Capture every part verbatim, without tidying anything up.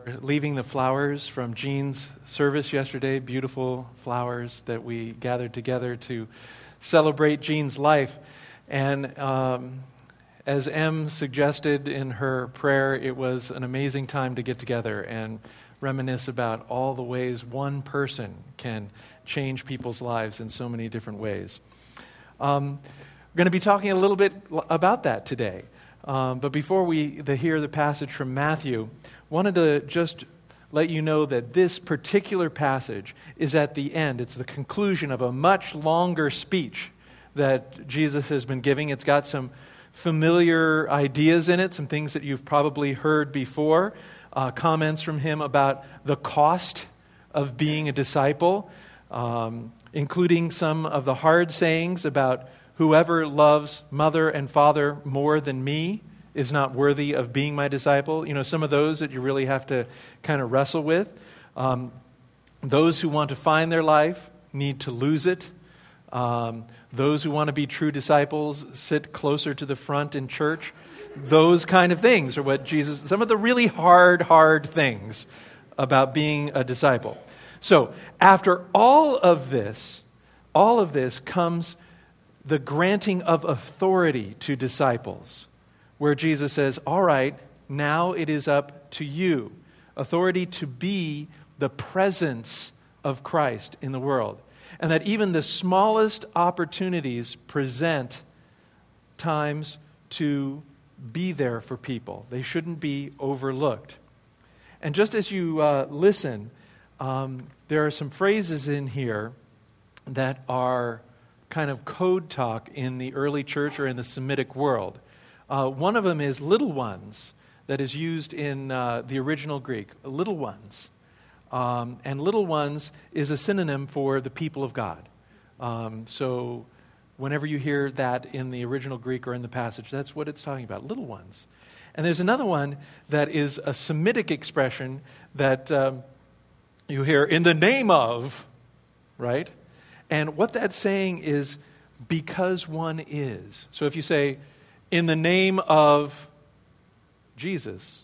leaving the flowers from Jean's service yesterday, beautiful flowers that we gathered together to celebrate Jean's life. And um, as Em suggested in her prayer, it was an amazing time to get together and reminisce about all the ways one person can change people's lives in so many different ways. Um, we're going to be talking a little bit about that today. Um, but before we the, hear the passage from Matthew, wanted to just let you know that this particular passage is at the end. It's the conclusion of a much longer speech that Jesus has been giving. It's got some familiar ideas in it, some things that you've probably heard before. Uh, comments from him about the cost of being a disciple, um, including some of the hard sayings about whoever loves mother and father more than me is not worthy of being my disciple. You know, some of those that you really have to kind of wrestle with. Um, those who want to find their life need to lose it. Um, those who want to be true disciples sit closer to the front in church. Those kind of things are what Jesus, some of the really hard, hard things about being a disciple. So after all of this, all of this comes the granting of authority to disciples, where Jesus says, all right, now it is up to you. Authority to be the presence of Christ in the world. And that even the smallest opportunities present times to be there for people. They shouldn't be overlooked. And just as you uh, listen, um, there are some phrases in here that are kind of code talk in the early church or in the Semitic world. Uh, one of them is little ones, that is used in uh, the original Greek, little ones. Um, and little ones is a synonym for the people of God. Um, so whenever you hear that in the original Greek or in the passage, that's what it's talking about, little ones. And there's another one that is a Semitic expression that um, you hear, in the name of, right? And what that's saying is, because one is. So if you say, in the name of Jesus,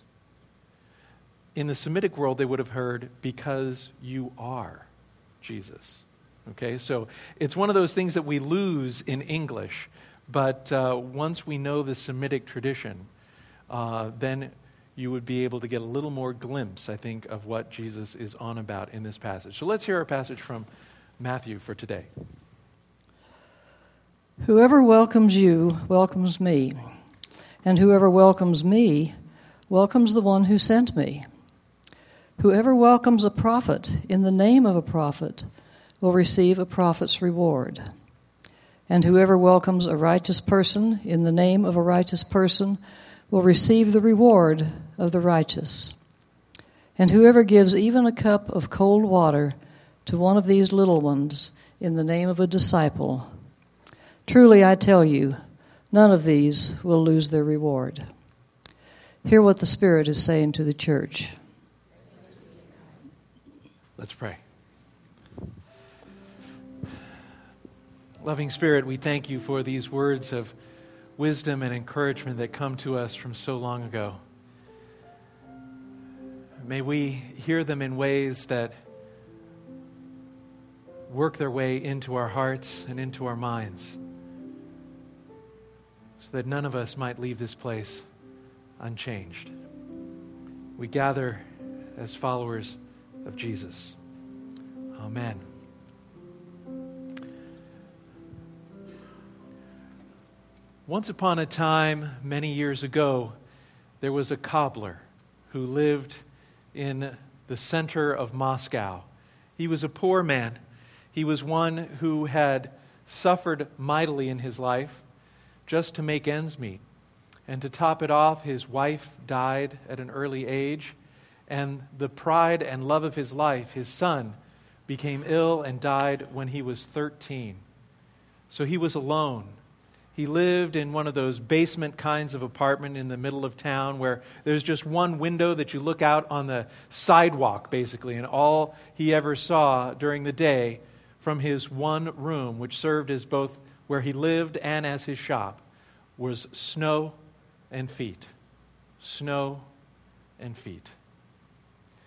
in the Semitic world, they would have heard, because you are Jesus. Okay, so it's one of those things that we lose in English, but uh, once we know the Semitic tradition, uh, then you would be able to get a little more glimpse, I think, of what Jesus is on about in this passage. So let's hear our passage from Matthew for today. Whoever welcomes you welcomes me, and whoever welcomes me welcomes the one who sent me. Whoever welcomes a prophet in the name of a prophet will receive a prophet's reward. And whoever welcomes a righteous person in the name of a righteous person will receive the reward of the righteous. And whoever gives even a cup of cold water to one of these little ones in the name of a disciple, truly I tell you, none of these will lose their reward. Hear what the Spirit is saying to the church. Let's pray. Loving Spirit, we thank you for these words of wisdom and encouragement that come to us from so long ago. May we hear them in ways that work their way into our hearts and into our minds, so that none of us might leave this place unchanged. We gather as followers of Jesus. Amen. Once upon a time, many years ago, there was a cobbler who lived in the center of Moscow. He was a poor man. He was one who had suffered mightily in his life just to make ends meet. And to top it off, his wife died at an early age, and the pride and love of his life, his son, became ill and died when he was thirteen. So he was alone. He lived in one of those basement kinds of apartment in the middle of town where there's just one window that you look out on the sidewalk, basically, and all he ever saw during the day from his one room, which served as both where he lived and as his shop, was snow and feet. Snow and feet.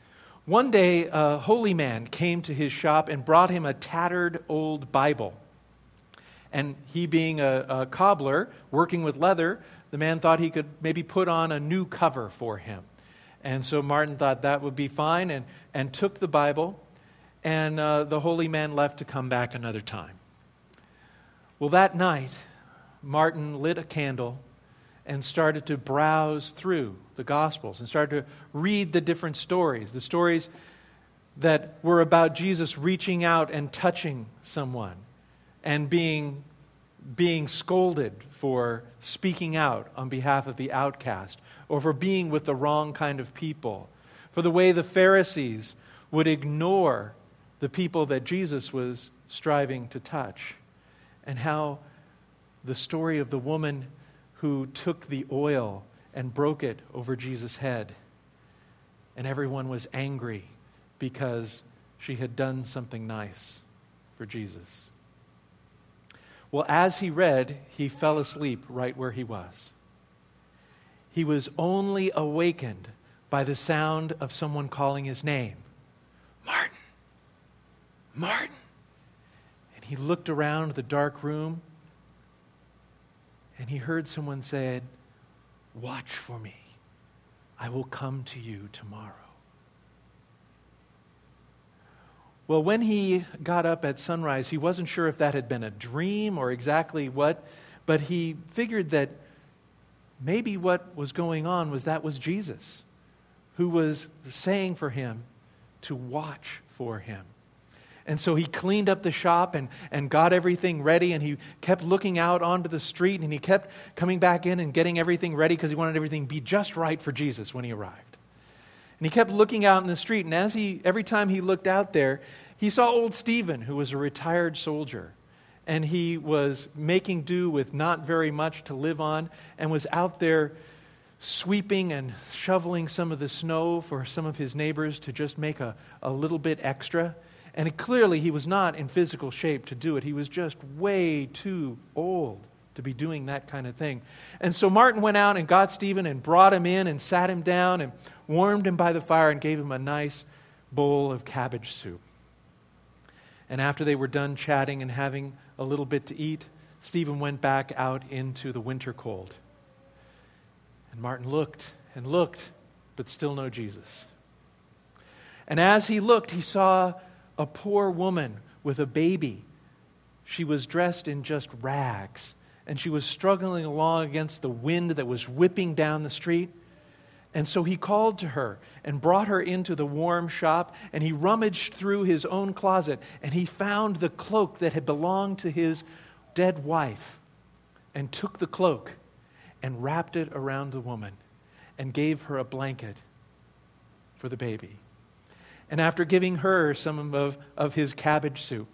One day, a holy man came to his shop and brought him a tattered old Bible. And he, being a, a cobbler, working with leather, the man thought he could maybe put on a new cover for him. And so Martin thought that would be fine and, and took the Bible, and uh, the holy man left to come back another time. Well, that night, Martin lit a candle and started to browse through the Gospels and started to read the different stories, the stories that were about Jesus reaching out and touching someone and being, being scolded for speaking out on behalf of the outcast, or for being with the wrong kind of people, for the way the Pharisees would ignore the people that Jesus was striving to touch, and how the story of the woman who took the oil and broke it over Jesus' head, and everyone was angry because she had done something nice for Jesus. Well, as he read, he fell asleep right where he was. He was only awakened by the sound of someone calling his name. Martin! Martin! And he looked around the dark room, and he heard someone say, "Watch for me. I will come to you tomorrow." Well, when he got up at sunrise, he wasn't sure if that had been a dream or exactly what, but he figured that maybe what was going on was that was Jesus, who was saying for him to watch for him. And so he cleaned up the shop and, and got everything ready, and he kept looking out onto the street, and he kept coming back in and getting everything ready because he wanted everything to be just right for Jesus when he arrived. And he kept looking out in the street, and as he every time he looked out there, he saw old Stephen, who was a retired soldier, and he was making do with not very much to live on, and was out there sweeping and shoveling some of the snow for some of his neighbors to just make a, a little bit extra. And clearly he was not in physical shape to do it. He was just way too old to be doing that kind of thing. And so Martin went out and got Stephen and brought him in and sat him down and warmed him by the fire and gave him a nice bowl of cabbage soup. And after they were done chatting and having a little bit to eat, Stephen went back out into the winter cold. And Martin looked and looked, but still no Jesus. And as he looked, he saw a poor woman with a baby. She was dressed in just rags, and she was struggling along against the wind that was whipping down the street. And so he called to her and brought her into the warm shop, and he rummaged through his own closet, and he found the cloak that had belonged to his dead wife, and took the cloak and wrapped it around the woman and gave her a blanket for the baby. And after giving her some of, of his cabbage soup,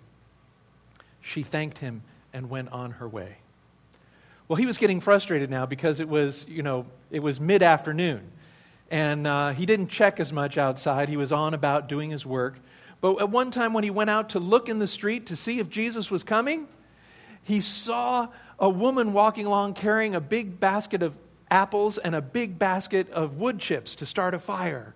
she thanked him and went on her way. Well, he was getting frustrated now because it was, you know, it was mid-afternoon. And uh, he didn't check as much outside. He was on about doing his work. But at one time when he went out to look in the street to see if Jesus was coming, he saw a woman walking along carrying a big basket of apples and a big basket of wood chips to start a fire.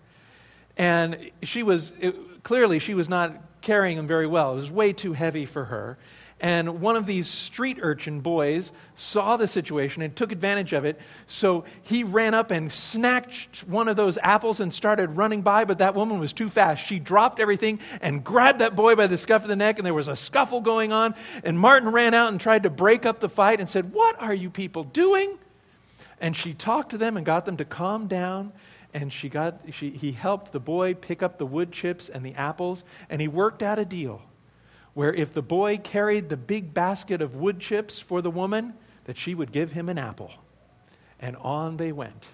And she was, it, clearly she was not carrying them very well. It was way too heavy for her. And one of these street urchin boys saw the situation and took advantage of it. So he ran up and snatched one of those apples and started running by, but that woman was too fast. She dropped everything and grabbed that boy by the scruff of the neck, and there was a scuffle going on. And Martin ran out and tried to break up the fight and said, "What are you people doing?" And she talked to them and got them to calm down. And she got, she, he helped the boy pick up the wood chips and the apples, and he worked out a deal where if the boy carried the big basket of wood chips for the woman, that she would give him an apple. And on they went.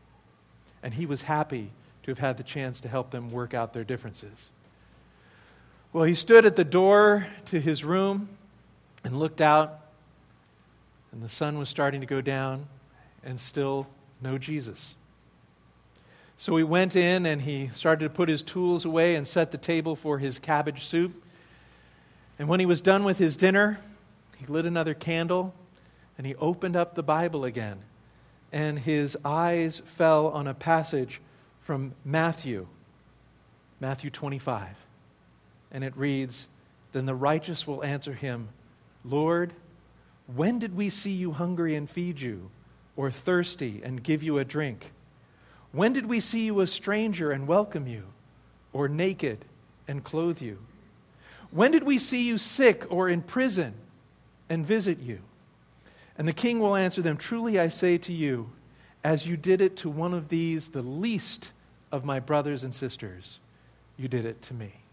And he was happy to have had the chance to help them work out their differences. Well, he stood at the door to his room and looked out, and the sun was starting to go down, and still no Jesus. So he went in and he started to put his tools away and set the table for his cabbage soup. And when he was done with his dinner, he lit another candle and he opened up the Bible again. And his eyes fell on a passage from Matthew, Matthew twenty-five. And it reads, "Then the righteous will answer him, 'Lord, when did we see you hungry and feed you, or thirsty and give you a drink? When did we see you a stranger and welcome you, or naked and clothe you? When did we see you sick or in prison and visit you?' And the king will answer them, 'Truly I say to you, as you did it to one of these, the least of my brothers and sisters, you did it to me.'"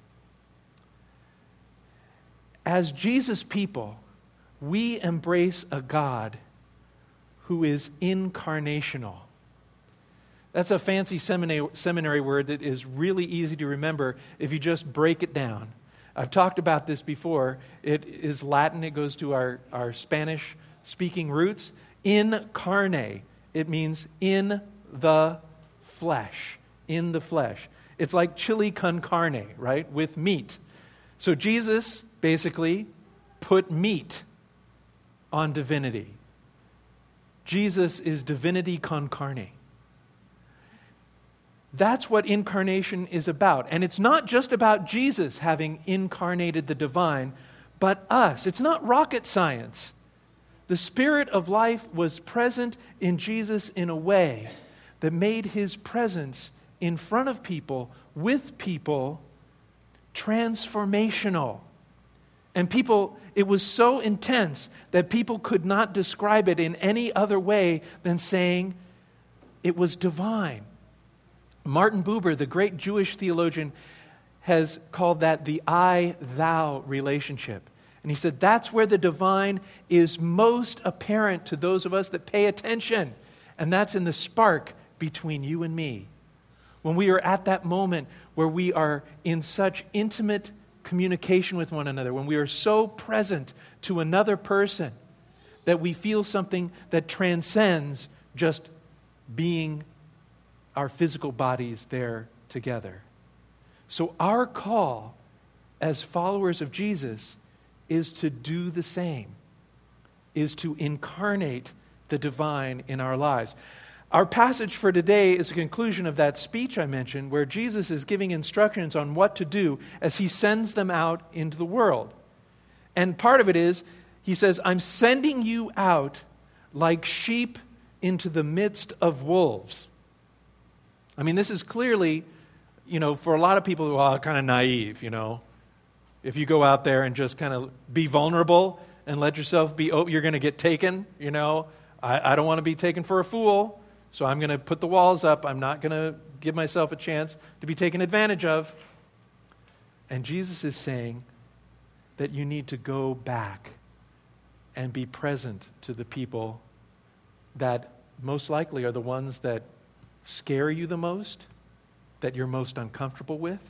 As Jesus people, we embrace a God who is incarnational. That's a fancy seminary, seminary word that is really easy to remember if you just break it down. I've talked about this before. It is Latin. It goes to our, our Spanish-speaking roots. In carne. It means in the flesh. In the flesh. It's like chili con carne, right? With meat. So Jesus basically put meat on divinity. Jesus is divinity con carne. That's what incarnation is about. And it's not just about Jesus having incarnated the divine, but us. It's not rocket science. The Spirit of life was present in Jesus in a way that made his presence in front of people, with people, transformational. And people, it was so intense that people could not describe it in any other way than saying it was divine. Martin Buber, the great Jewish theologian, has called that the I-thou relationship. And he said that's where the divine is most apparent to those of us that pay attention. And that's in the spark between you and me. When we are at that moment where we are in such intimate communication with one another, when we are so present to another person that we feel something that transcends just being our physical bodies there together. So our call as followers of Jesus is to do the same, is to incarnate the divine in our lives. Our passage for today is a conclusion of that speech I mentioned, where Jesus is giving instructions on what to do as he sends them out into the world. And part of it is, he says, "I'm sending you out like sheep into the midst of wolves." I mean, this is clearly, you know, for a lot of people who are kind of naive, you know. If you go out there and just kind of be vulnerable and let yourself be, oh, you're going to get taken, you know. I, I don't want to be taken for a fool, so I'm going to put the walls up. I'm not going to give myself a chance to be taken advantage of. And Jesus is saying that you need to go back and be present to the people that most likely are the ones that scare you the most, that you're most uncomfortable with.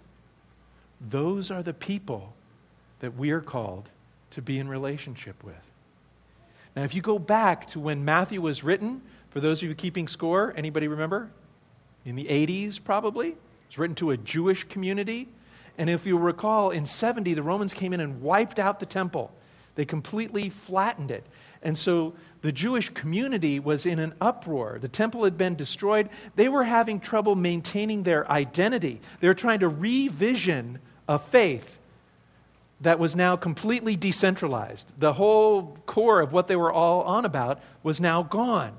Those are the people that we are called to be in relationship with. Now, if you go back to when Matthew was written, for those of you keeping score, anybody remember? In the eighties, probably. It was written to a Jewish community. And if you recall, in seventy, the Romans came in and wiped out the temple. They completely flattened it. And so the Jewish community was in an uproar. The temple had been destroyed. They were having trouble maintaining their identity. They were trying to revision a faith that was now completely decentralized. The whole core of what they were all on about was now gone.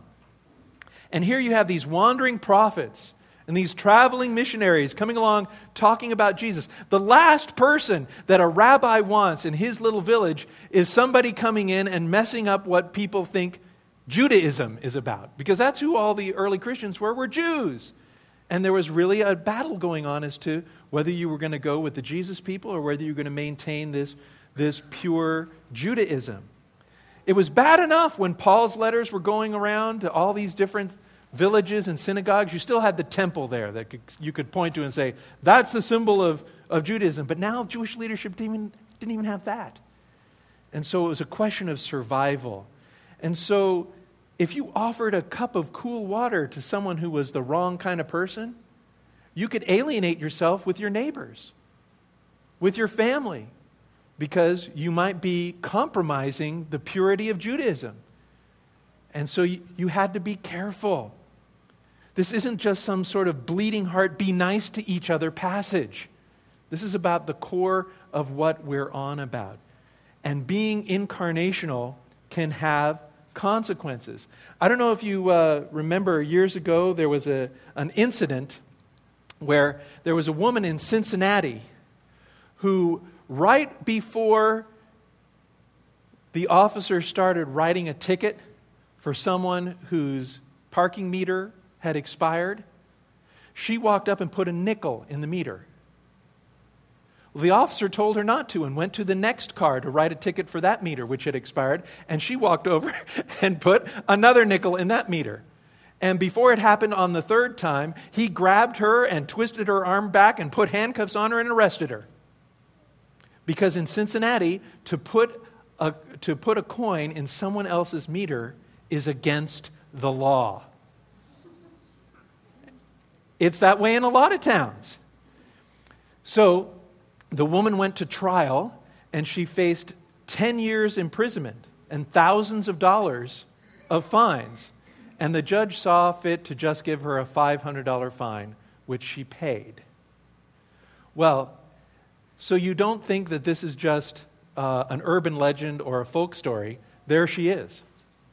And here you have these wandering prophets and these traveling missionaries coming along talking about Jesus. The last person that a rabbi wants in his little village is somebody coming in and messing up what people think Judaism is about. Because that's who all the early Christians were, were Jews. And there was really a battle going on as to whether you were going to go with the Jesus people or whether you were going to maintain this, this pure Judaism. It was bad enough when Paul's letters were going around to all these different villages and synagogues. You still had the temple there that could, you could point to and say, that's the symbol of, of Judaism. But now Jewish leadership didn't even, didn't even have that. And so it was a question of survival. And so if you offered a cup of cool water to someone who was the wrong kind of person, you could alienate yourself with your neighbors, with your family, because you might be compromising the purity of Judaism. And so you, you had to be careful. This isn't just some sort of bleeding heart, be nice to each other passage. This is about the core of what we're on about. And being incarnational can have consequences. I don't know if you uh, remember years ago, there was a, an incident where there was a woman in Cincinnati who, right before the officer started writing a ticket for someone whose parking meter had expired, she walked up and put a nickel in the meter. Well, the officer told her not to and went to the next car to write a ticket for that meter, which had expired, and she walked over and put another nickel in that meter. And before it happened on the third time, he grabbed her and twisted her arm back and put handcuffs on her and arrested her. Because in Cincinnati, to put a, to put a coin in someone else's meter is against the law. It's that way in a lot of towns. So the woman went to trial, and she faced ten years imprisonment and thousands of dollars of fines. And the judge saw fit to just give her a five hundred dollars fine, which she paid. Well, so you don't think that this is just uh, an urban legend or a folk story. There she is.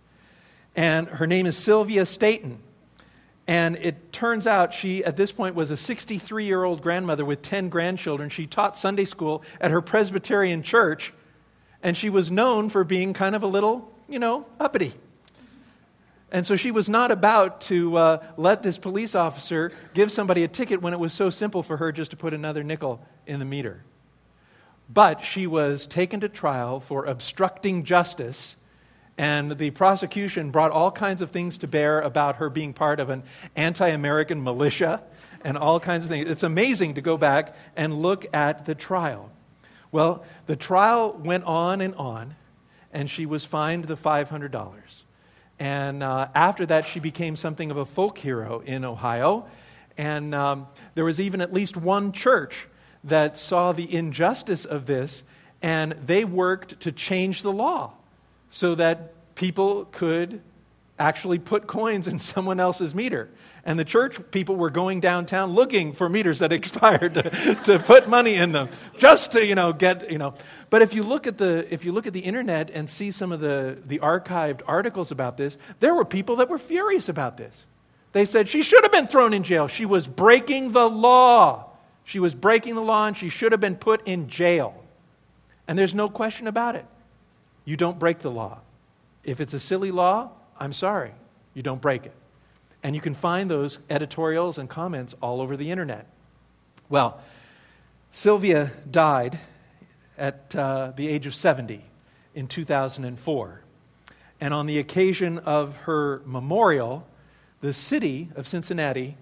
And her name is Sylvia Staton. And it turns out she, at this point, was a sixty-three-year-old grandmother with ten grandchildren. She taught Sunday school at her Presbyterian church, and she was known for being kind of a little, you know, uppity. And so she was not about to uh, let this police officer give somebody a ticket when it was so simple for her just to put another nickel in the meter. But she was taken to trial for obstructing justice, and the prosecution brought all kinds of things to bear about her being part of an anti-American militia and all kinds of things. It's amazing to go back and look at the trial. Well, the trial went on and on, and she was fined the five hundred dollars. And uh, after that, she became something of a folk hero in Ohio. And um, there was even at least one church that saw the injustice of this, and they worked to change the law so that people could actually put coins in someone else's meter. And the church people were going downtown looking for meters that expired to, to put money in them, just to, you know, get, you know. But if you look at the if you look at the internet and see some of the, the archived articles about this, there were people that were furious about this. They said she should have been thrown in jail. She was breaking the law. She was breaking the law, and she should have been put in jail. And there's no question about it. You don't break the law. If it's a silly law, I'm sorry. You don't break it. And you can find those editorials and comments all over the internet. Well, Sylvia died at uh, the age of seventy in two thousand four. And on the occasion of her memorial, the city of Cincinnati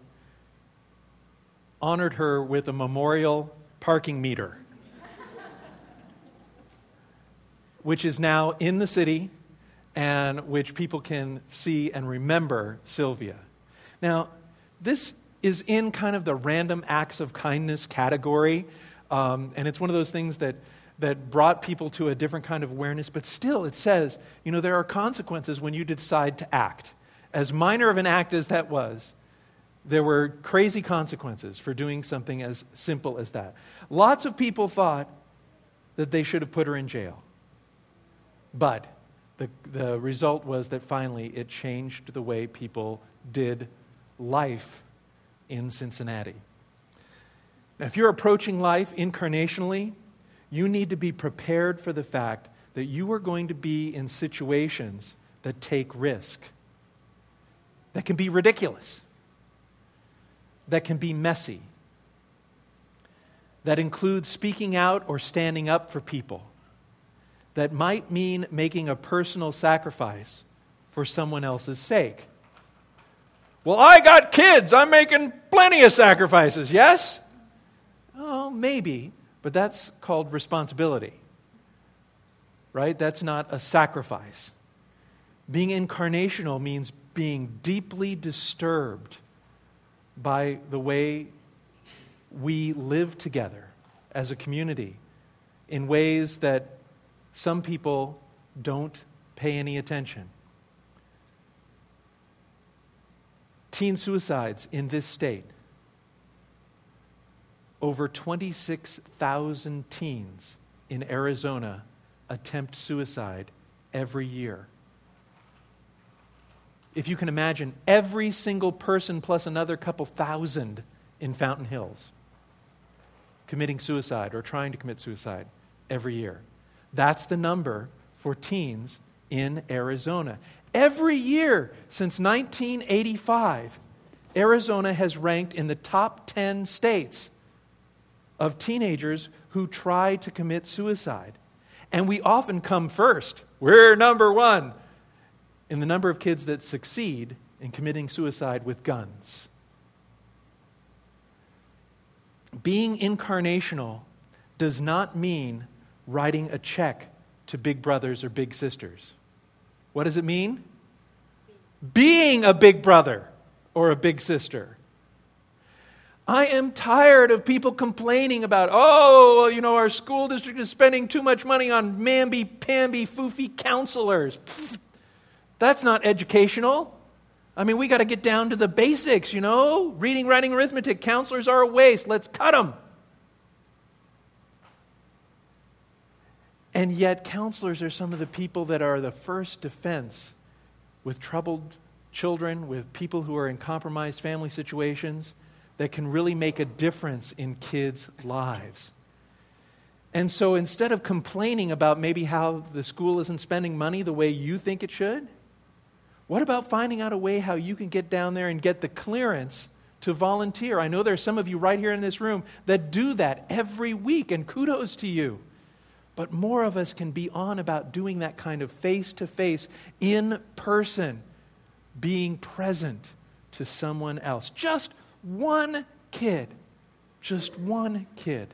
honored her with a memorial parking meter, which is now in the city and which people can see and remember Sylvia. Now, this is in kind of the random acts of kindness category, um, and it's one of those things that, that brought people to a different kind of awareness, but still it says, you know, there are consequences when you decide to act. As minor of an act as that was, there were crazy consequences for doing something as simple as that. Lots of people thought that they should have put her in jail. But the, the result was that finally it changed the way people did life in Cincinnati. Now, if you're approaching life incarnationally, you need to be prepared for the fact that you are going to be in situations that take risk, that can be ridiculous, that can be messy, that include speaking out or standing up for people, that might mean making a personal sacrifice for someone else's sake. Well, I got kids. I'm making plenty of sacrifices, yes? Oh, maybe, but that's called responsibility, right? That's not a sacrifice. Being incarnational means being deeply disturbed by the way we live together as a community in ways that some people don't pay any attention. Teen suicides in this state over twenty-six thousand teens in Arizona attempt suicide every year. If you can imagine, every single person plus another couple thousand in Fountain Hills committing suicide or trying to commit suicide every year. That's the number for teens in Arizona. Every year since nineteen eighty-five, Arizona has ranked in the top ten states of teenagers who try to commit suicide. And we often come first. We're number one in the number of kids that succeed in committing suicide with guns. Being incarnational does not mean writing a check to big brothers or big sisters. What does it mean? Being a big brother or a big sister. I am tired of people complaining about, oh, you know, our school district is spending too much money on mamby-pamby, foofy counselors. Pfft, that's not educational. I mean, we got to get down to the basics, you know. Reading, writing, arithmetic. Counselors are a waste. Let's cut them. And yet, counselors are some of the people that are the first defense with troubled children, with people who are in compromised family situations, that can really make a difference in kids' lives. And so instead of complaining about maybe how the school isn't spending money the way you think it should, what about finding out a way how you can get down there and get the clearance to volunteer? I know there are some of you right here in this room that do that every week, and kudos to you. But more of us can be on about doing that kind of face-to-face, in person, being present to someone else. Just one kid. Just one kid.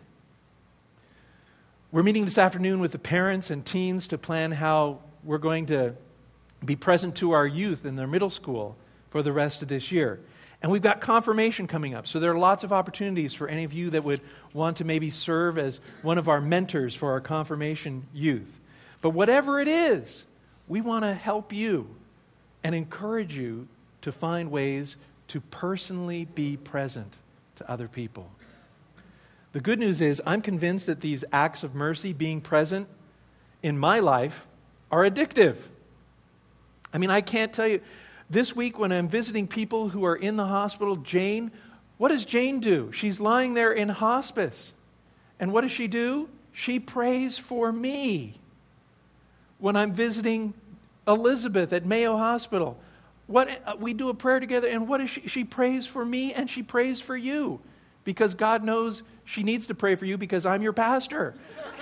We're meeting this afternoon with the parents and teens to plan how we're going to be present to our youth in their middle school for the rest of this year. And we've got confirmation coming up. So there are lots of opportunities for any of you that would want to maybe serve as one of our mentors for our confirmation youth. But whatever it is, we want to help you and encourage you to find ways to personally be present to other people. The good news is I'm convinced that these acts of mercy, being present in my life, are addictive. I mean, I can't tell you. This week when I'm visiting people who are in the hospital, Jane, what does Jane do? She's lying there in hospice. And what does she do? She prays for me. When I'm visiting Elizabeth at Mayo Hospital, what we do a prayer together, and what is she? She prays for me and she prays for you. Because God knows she needs to pray for you because I'm your pastor.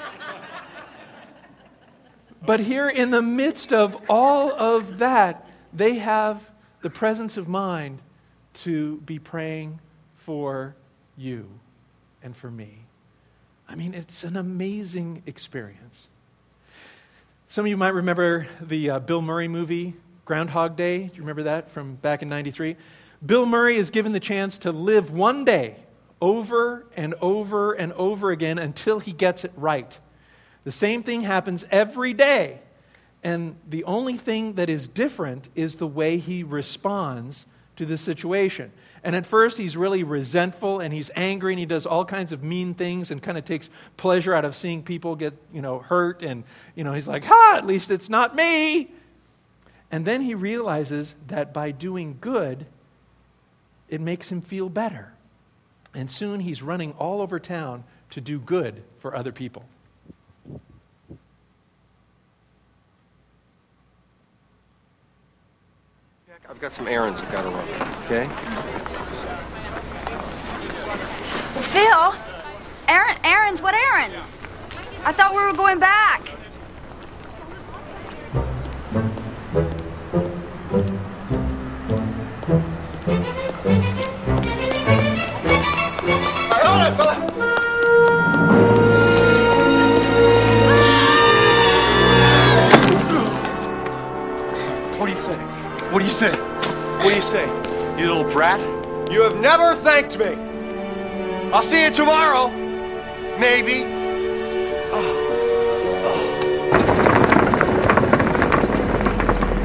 But here in the midst of all of that, they have the presence of mind to be praying for you and for me. I mean, it's an amazing experience. Some of you might remember the uh, Bill Murray movie, Groundhog Day. Do you remember that from back in ninety-three? Bill Murray is given the chance to live one day over and over and over again until he gets it right. The same thing happens every day. And the only thing that is different is the way he responds to the situation. And at first he's really resentful and he's angry and he does all kinds of mean things and kind of takes pleasure out of seeing people get, you know, hurt. And, you know, he's like, ha, at least it's not me. And then he realizes that by doing good, it makes him feel better. And soon he's running all over town to do good for other people. I've got some errands I've got to run, okay? Phil? Aaron, errands? What errands? I thought we were going back. Hey, hold it, fella! What do you say? What do you say? What do you say? You little brat? You have never thanked me. I'll see you tomorrow. Maybe. Oh.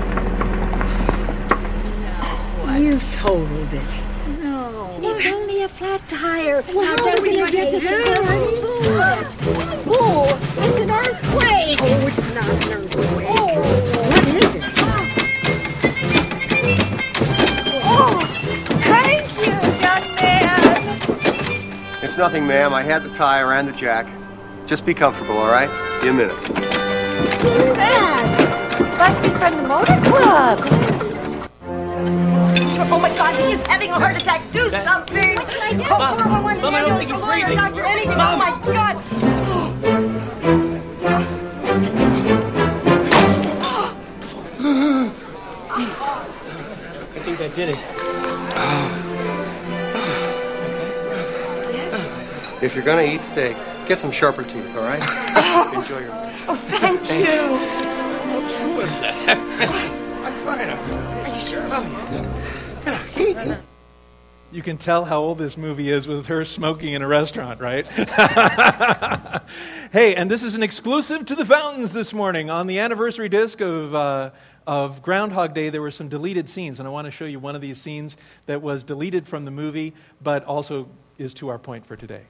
Oh. You totaled it. No. It's only a flat tire. Well, now, how just are we in going to case do it doesn't move. Oh, it's an earthquake. Oh, it's not an earthquake. Oh, what is it? Oh, thank you, young man. It's nothing, ma'am. I had the tire and the jack. Just be comfortable, all right? Be a minute. Who is that? Must be from the motor club. Oh my God, he is having a heart attack. Do something. What can I do? Call four one one, Mom, I an don't ambulance, think a he's lawyer, breathing. doctor, anything. Mom. Oh my God. I think that did it. Yes? If you're gonna eat steak, get some sharper teeth, all right? Enjoy your meal. Oh, thank you. What's that? I'm fine. Are you sure? Oh, You can tell how old this movie is with her smoking in a restaurant, right? Hey, and this is an exclusive to the Fountains this morning. On the anniversary disc of, uh, of Groundhog Day, there were some deleted scenes, and I want to show you one of these scenes that was deleted from the movie, but also is to our point for today.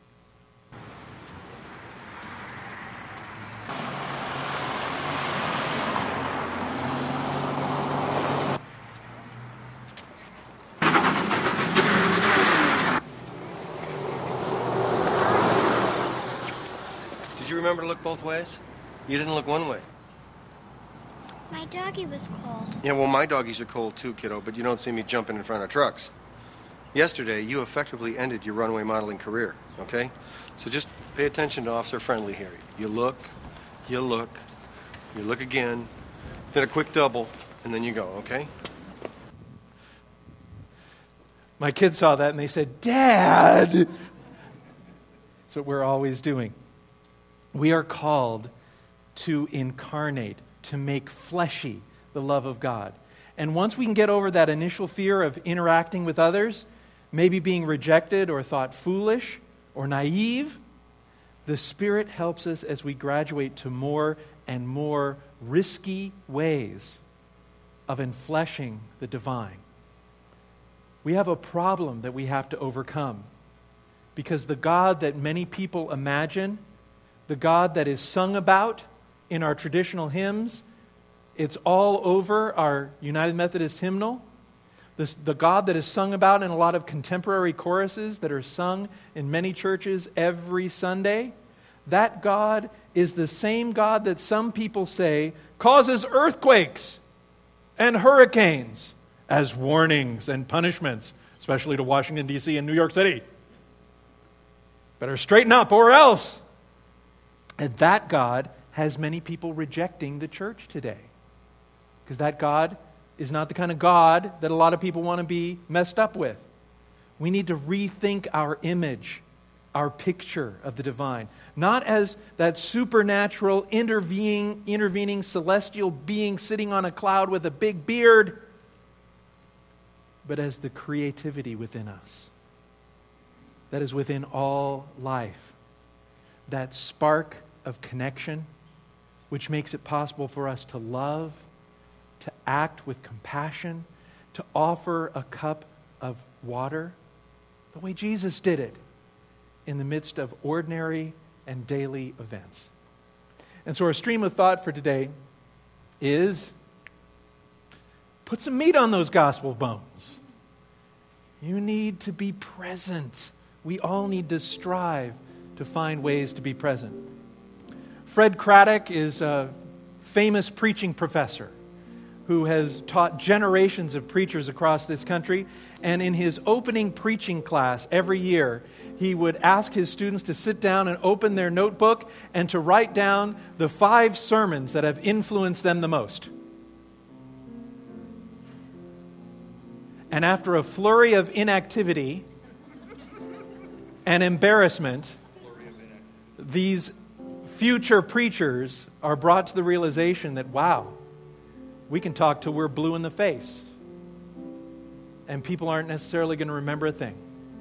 Did you remember to look both ways? You didn't look one way. My doggy was cold. Yeah, well, my doggies are cold too, kiddo, but you don't see me jumping in front of trucks. Yesterday, you effectively ended your runway modeling career, okay? So just pay attention to Officer Friendly here. You look, you look, you look again, then a quick double, and then you go, okay? My kids saw that and they said, "Dad!" That's what we're always doing. We are called to incarnate, to make fleshy the love of God. And once we can get over that initial fear of interacting with others, maybe being rejected or thought foolish or naive, the Spirit helps us as we graduate to more and more risky ways of enfleshing the divine. We have a problem that we have to overcome, because the God that many people imagine, the God that is sung about in our traditional hymns, it's all over our United Methodist hymnal. This, the God that is sung about in a lot of contemporary choruses that are sung in many churches every Sunday, that God is the same God that some people say causes earthquakes and hurricanes as warnings and punishments, especially to Washington, D C and New York City. Better straighten up or else. And that God has many people rejecting the church today. Because that God is not the kind of God that a lot of people want to be messed up with. We need to rethink our image, our picture of the divine. Not as that supernatural, intervening, intervening celestial being sitting on a cloud with a big beard, but as the creativity within us. That is within all life. That spark of connection, which makes it possible for us to love, to act with compassion, to offer a cup of water, the way Jesus did it in the midst of ordinary and daily events. And so our stream of thought for today is, put some meat on those gospel bones. You need to be present. We all need to strive to find ways to be present. Fred Craddock is a famous preaching professor who has taught generations of preachers across this country. And in his opening preaching class every year, he would ask his students to sit down and open their notebook and to write down the five sermons that have influenced them the most. And after a flurry of inactivity and embarrassment, these future preachers are brought to the realization that, wow, we can talk till we're blue in the face, and people aren't necessarily going to remember a thing.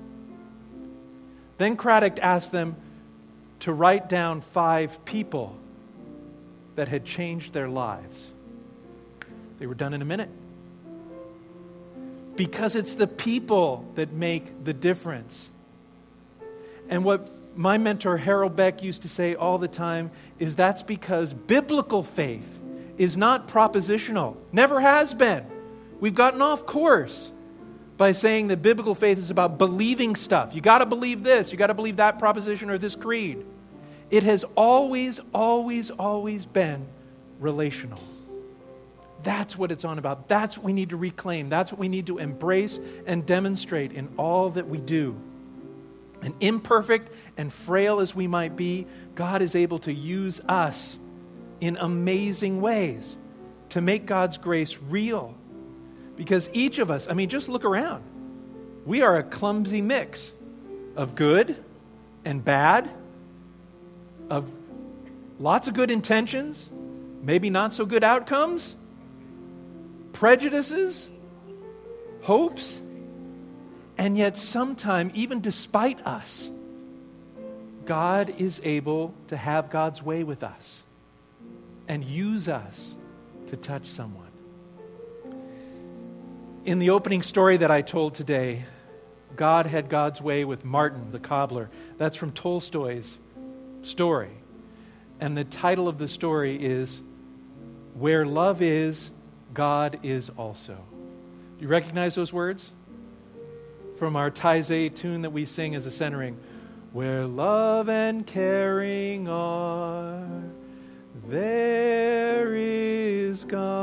Then Craddock asked them to write down five people that had changed their lives. They were done in a minute. because it's the people that make the difference. And what my mentor Harold Beck used to say all the time is that's because biblical faith is not propositional. Never has been. We've gotten off course by saying that biblical faith is about believing stuff. You got to believe this, you got to believe that proposition or this creed. It has always, always, always been relational. That's what it's on about. That's what we need to reclaim. That's what we need to embrace and demonstrate in all that we do. And imperfect and frail as we might be, God is able to use us in amazing ways to make God's grace real. Because each of us, I mean, just look around. We are a clumsy mix of good and bad, of lots of good intentions, maybe not so good outcomes, prejudices, hopes, and yet sometime, even despite us, God is able to have God's way with us and use us to touch someone. In the opening story that I told today, God had God's way with Martin the cobbler. That's from Tolstoy's story. And the title of the story is, Where Love Is, God Is Also. Do you recognize those words? From our Taizé tune that we sing as a centering. Where love and caring are, there is God.